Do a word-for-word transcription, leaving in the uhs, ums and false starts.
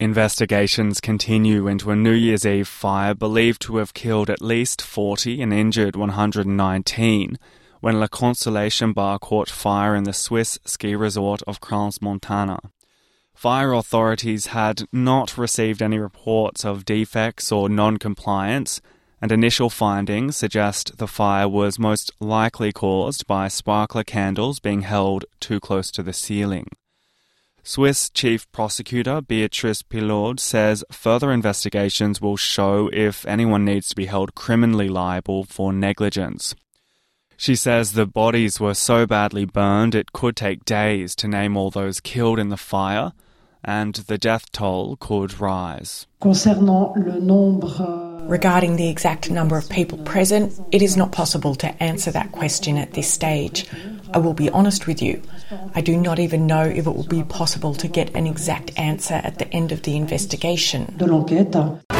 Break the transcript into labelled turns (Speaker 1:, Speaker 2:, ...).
Speaker 1: Investigations continue into a New Year's Eve fire believed to have killed at least forty and injured one hundred nineteen when La Constellation Bar caught fire in the Swiss ski resort of Crans-Montana. Fire authorities had not received any reports of defects or non-compliance, and initial findings suggest the fire was most likely caused by sparkler candles being held too close to the ceiling. Swiss Chief Prosecutor Beatrice Pillaud says further investigations will show if anyone needs to be held criminally liable for negligence. She says the bodies were so badly burned it could take days to name all those killed in the fire, and the death toll could rise.
Speaker 2: Regarding the exact number of people present, it is not possible to answer that question at this stage. I will be honest with you. I do not even know if it will be possible to get an exact answer at the end of the investigation.